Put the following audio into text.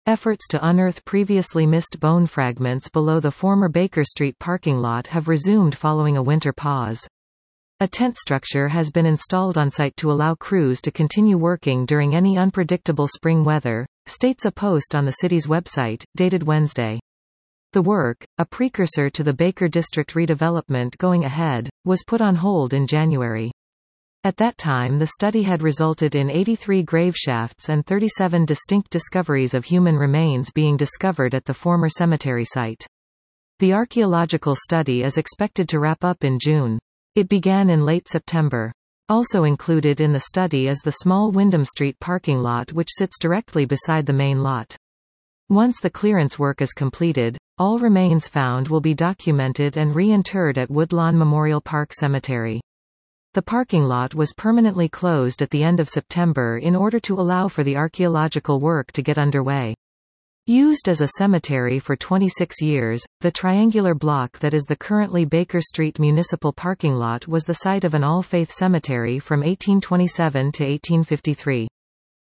Efforts to unearth previously missed bone fragments below the former Baker Street parking lot have resumed following a winter pause. A tent structure has been installed on site to allow crews to continue working during any unpredictable spring weather, states a post on the city's website, dated Wednesday. The work, a precursor to the Baker District redevelopment going ahead, was put on hold in January. At that time, the study had resulted in 83 grave shafts and 37 distinct discoveries of human remains being discovered at the former cemetery site. The archaeological study is expected to wrap up in June. It began in late September. Also included in the study is the small Wyndham Street parking lot, which sits directly beside the main lot. Once the clearance work is completed, all remains found will be documented and reinterred at Woodlawn Memorial Park Cemetery. The parking lot was permanently closed at the end of September in order to allow for the archaeological work to get underway. Used as a cemetery for 26 years, the triangular block that is the currently Baker Street Municipal parking lot was the site of an all-faith cemetery from 1827 to 1853.